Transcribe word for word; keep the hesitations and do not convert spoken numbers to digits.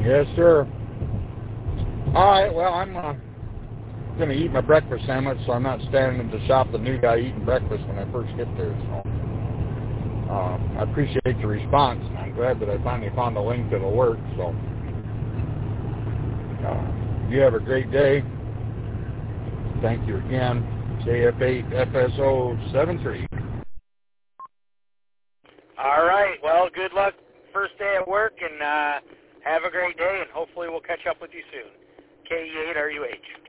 Yes, sir. All right, well, I'm uh, going to eat my breakfast sandwich, so I'm not standing at the shop the new guy eating breakfast when I first get there. So uh, I appreciate the response, and I'm glad that I finally found a link that'll work. So uh, you have a great day. Thank you again. J F eight F S O seven three. All right. Well, good luck first day at work, and uh, have a great day, and hopefully we'll catch up with you soon. K E eight R U H.